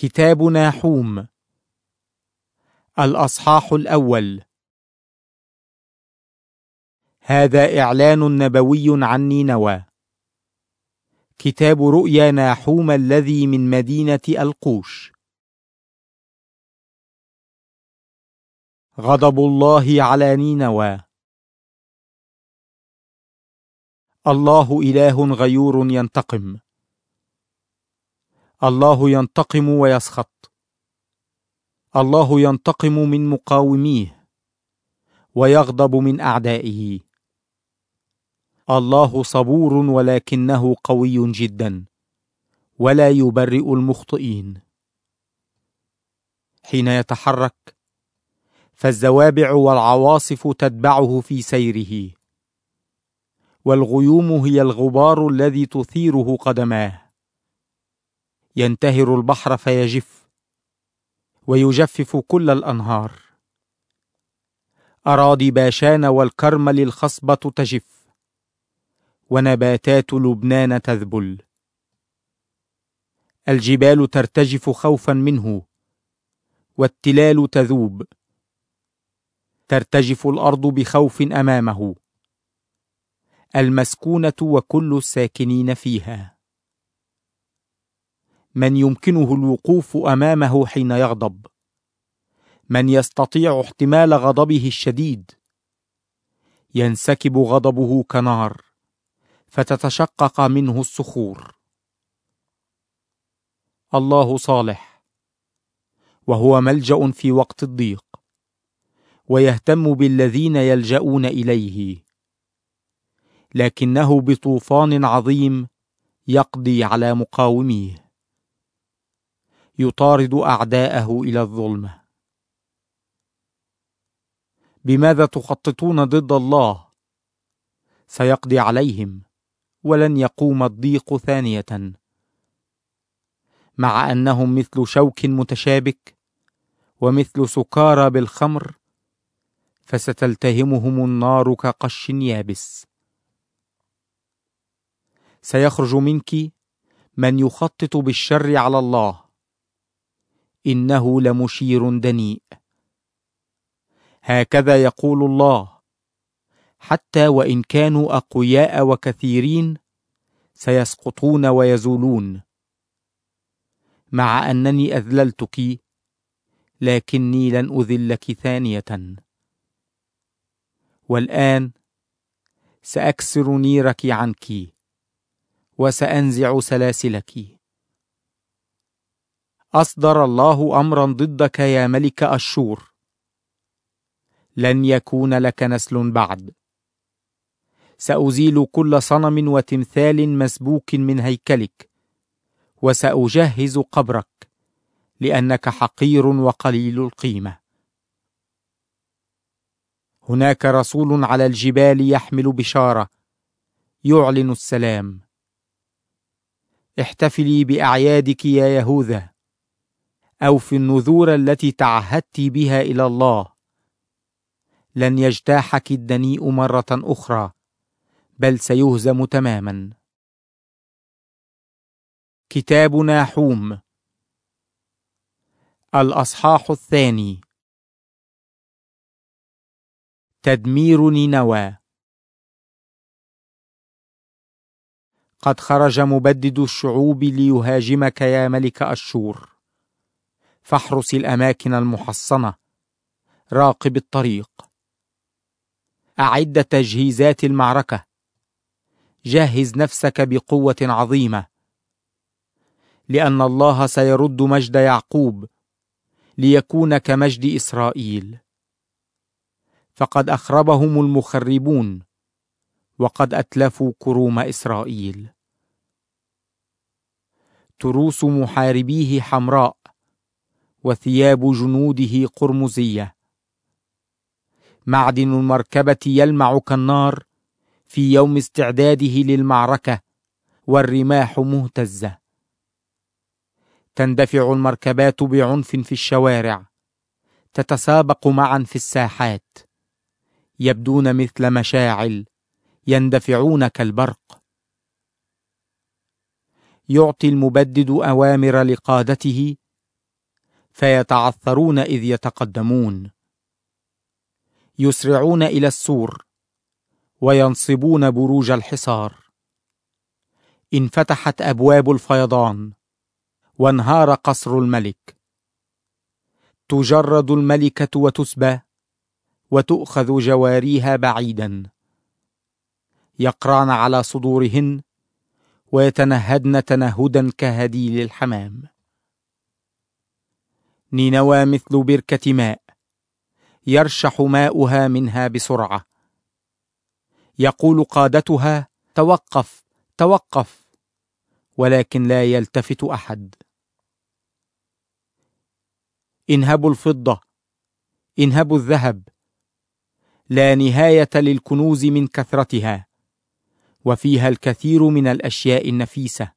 كتاب ناحوم. الأصحاح الأول. هذا إعلان نبوي عن نينوى. كتاب رؤيا ناحوم الذي من مدينة القوش. غضب الله على نينوى. الله إله غيور ينتقم. الله ينتقم ويسخط. الله ينتقم من مقاوميه ويغضب من أعدائه. الله صبور ولكنه قوي جدا ولا يبرئ المخطئين. حين يتحرك فالزوابع والعواصف تتبعه في سيره، والغيوم هي الغبار الذي تثيره قدماه. ينتهر البحر فيجف ويجفف كل الأنهار. أراضي باشان والكرمل الخصبة تجف، ونباتات لبنان تذبل. الجبال ترتجف خوفا منه، والتلال تذوب. ترتجف الأرض بخوف أمامه، المسكونة وكل الساكنين فيها. من يمكنه الوقوف أمامه حين يغضب؟ من يستطيع احتمال غضبه الشديد؟ ينسكب غضبه كنار، فتتشقق منه الصخور. الله صالح، وهو ملجأ في وقت الضيق، ويهتم بالذين يلجؤون إليه. لكنه بطوفان عظيم يقضي على مقاوميه، يطارد أعداءه إلى الظلمة. بماذا تخططون ضد الله؟ سيقضي عليهم، ولن يقوم الضيق ثانية. مع أنهم مثل شوك متشابك ومثل سكارى بالخمر، فستلتهمهم النار كقش يابس. سيخرج منك من يخطط بالشر على الله، إنه لمشير دنيء. هكذا يقول الله: حتى وإن كانوا أقوياء وكثيرين سيسقطون ويزولون. مع أنني أذللتك، لكني لن أذلك ثانية. والآن سأكسر نيرك عنك، وسأنزع سلاسلك. أصدر الله أمرا ضدك يا ملك أشور: لن يكون لك نسل بعد. سأزيل كل صنم وتمثال مسبوك من هيكلك، وسأجهز قبرك، لأنك حقير وقليل القيمة. هناك رسول على الجبال يحمل بشارة، يعلن السلام. احتفلي بأعيادك يا يهوذا، أوفي النذور التي تعهدت بها إلى الله. لن يجتاحك الدنيء مرة أخرى، بل سيهزم تماما. كتاب ناحوم. الأصحاح الثاني. تدمير نينوى. قد خرج مبدد الشعوب ليهاجمك يا ملك أشور. فاحرس الأماكن المحصنة، راقب الطريق. أعد تجهيزات المعركة، جهز نفسك بقوة عظيمة، لأن الله سيرد مجد يعقوب ليكون كمجد إسرائيل. فقد أخربهم المخربون، وقد أتلفوا كروم إسرائيل. تروس محاربيه حمراء، وثياب جنوده قرمزية. معدن المركبة يلمع كالنار في يوم استعداده للمعركة، والرماح مهتزة. تندفع المركبات بعنف في الشوارع، تتسابق معا في الساحات. يبدون مثل مشاعل، يندفعون كالبرق. يعطي المبدد أوامر لقادته فيتعثرون إذ يتقدمون. يسرعون إلى السور وينصبون بروج الحصار. انفتحت أبواب الفيضان وانهار قصر الملك. تجرد الملكة وتسبى وتؤخذ جواريها بعيدا. يقرعن على صدورهن ويتنهدن تنهدا كهديل الحمام. نينوى مثل بركة ماء يرشح ماؤها منها بسرعة. يقول قادتها: توقف توقف، ولكن لا يلتفت أحد. انهبوا الفضة، انهبوا الذهب، لا نهاية للكنوز من كثرتها، وفيها الكثير من الأشياء النفيسة.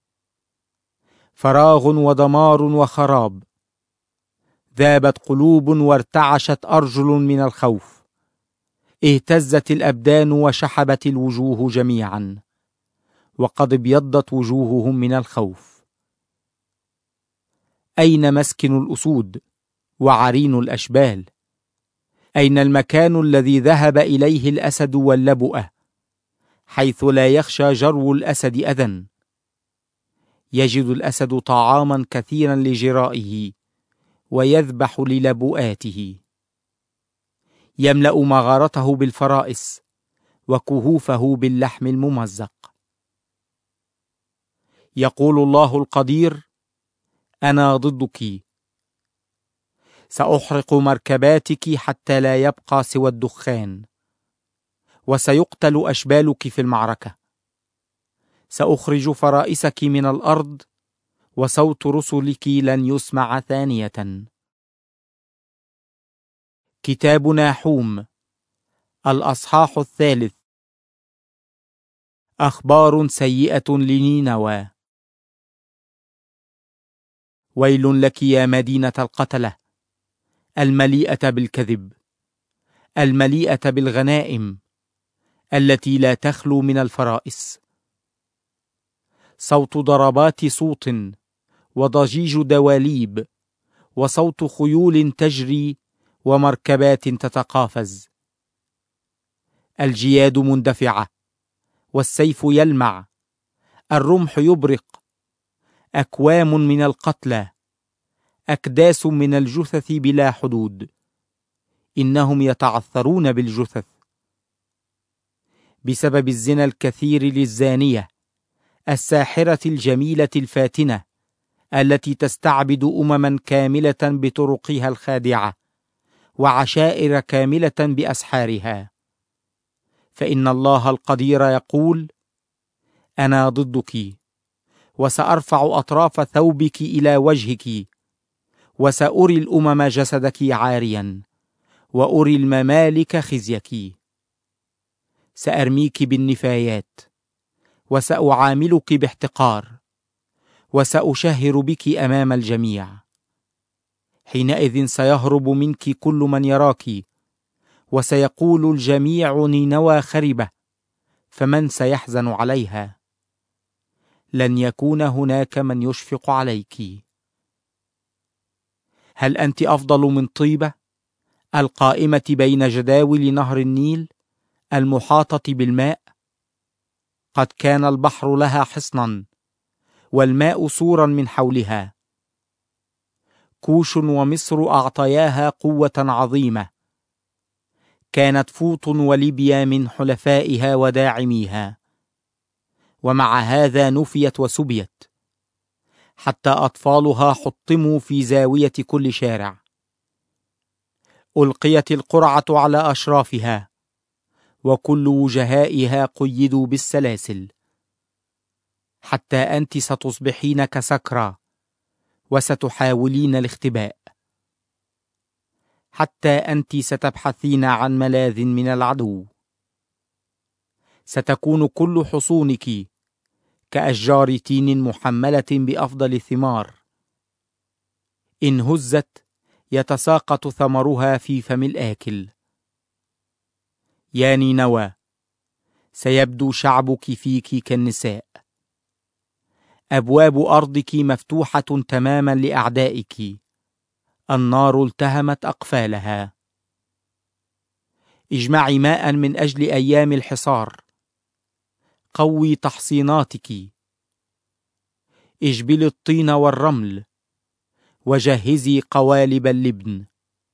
فراغ ودمار وخراب، ذابت قلوب وارتعشت أرجل من الخوف، اهتزت الأبدان وشحبت الوجوه جميعا، وقد ابيضت وجوههم من الخوف. أين مسكن الأسود وعرين الأشبال؟ أين المكان الذي ذهب إليه الأسد واللبؤة، حيث لا يخشى جرو الأسد أذى؟ يجد الأسد طعاما كثيرا لجرائه ويذبح للبؤاته. يملأ مغارته بالفرائس وكهوفه باللحم الممزق. يقول الله القدير: أنا ضدك، سأحرق مركباتك حتى لا يبقى سوى الدخان، وسيقتل أشبالك في المعركة. سأخرج فرائسك من الأرض، وصوت رسلك لن يسمع ثانية. كتاب ناحوم، الأصحاح 3. أخبار سيئة لنينوى. ويل لك يا مدينة القتلة، المليئة بالكذب، المليئة بالغنائم، التي لا تخلو من الفرائس. صوت ضربات صوت وضجيج دواليب، وصوت خيول تجري ومركبات تتقافز. الجياد مندفعة والسيف يلمع، الرمح يبرق، أكوام من القتلى، أكداس من الجثث بلا حدود. إنهم يتعثرون بالجثث بسبب الزنا الكثير للزانية الساحرة الجميلة الفاتنة، التي تستعبد أمما كاملة بطرقها الخادعة، وعشائر كاملة بأسحارها. فإن الله القدير يقول: أنا ضدك، وسأرفع أطراف ثوبك إلى وجهك، وسأري الأمم جسدك عاريا، وأري الممالك خزيك. سأرميك بالنفايات، وسأعاملك باحتقار، وسأشهر بك أمام الجميع. حينئذ سيهرب منك كل من يراك، وسيقول الجميع: نينوى خربة، فمن سيحزن عليها؟ لن يكون هناك من يشفق عليك. هل أنت أفضل من طيبة، القائمة بين جداول نهر النيل المحاطة بالماء؟ قد كان البحر لها حصنا، والماء سورا من حولها. كوش ومصر أعطياها قوة عظيمة، كانت فوط وليبيا من حلفائها وداعميها، ومع هذا نفيت وسبيت، حتى أطفالها حطموا في زاوية كل شارع. ألقيت القرعة على أشرافها، وكل وجهائها قيدوا بالسلاسل. حتى أنت ستصبحين كسكرى، وستحاولين الاختباء. حتى أنت ستبحثين عن ملاذ من العدو. ستكون كل حصونك كأشجار تين محملة بأفضل الثمار، إن هزت يتساقط ثمرها في فم الآكل. يا نينوى، سيبدو شعبك فيك كالنساء. أبواب أرضك مفتوحة تماما لأعدائك، النار التهمت أقفالها. اجمعي ماء من أجل أيام الحصار. قوي تحصيناتك. اجبلي الطين والرمل، وجهزي قوالب اللبن.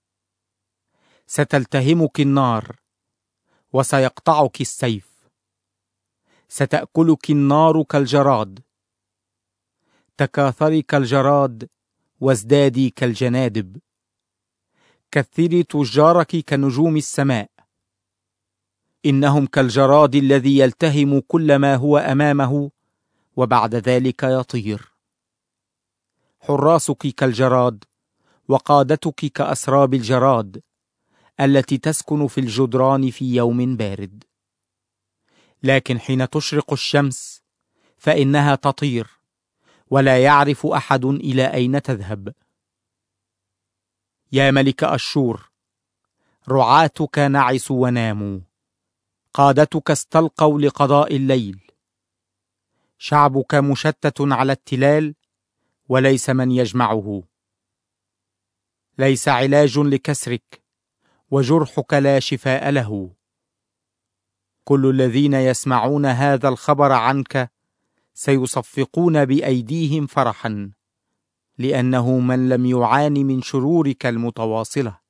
ستلتهمك النار، وسيقطعك السيف. ستأكلك النار كالجراد. تكاثري كالجراد، وازدادي كالجنادب. كثري تجارك كنجوم السماء. إنهم كالجراد الذي يلتهم كل ما هو أمامه، وبعد ذلك يطير. حراسك كالجراد، وقادتك كأسراب الجراد التي تسكن في الجدران في يوم بارد. لكن حين تشرق الشمس فإنها تطير، ولا يعرف أحد إلى أين تذهب. يا ملك أشور، رعاتك نعسوا وناموا، قادتك استلقوا لقضاء الليل. شعبك مشتت على التلال، وليس من يجمعه. ليس علاج لكسرك، وجرحك لا شفاء له. كل الذين يسمعون هذا الخبر عنك سيصفقون بأيديهم فرحا، لأنه من لم يعاني من شرورك المتواصلة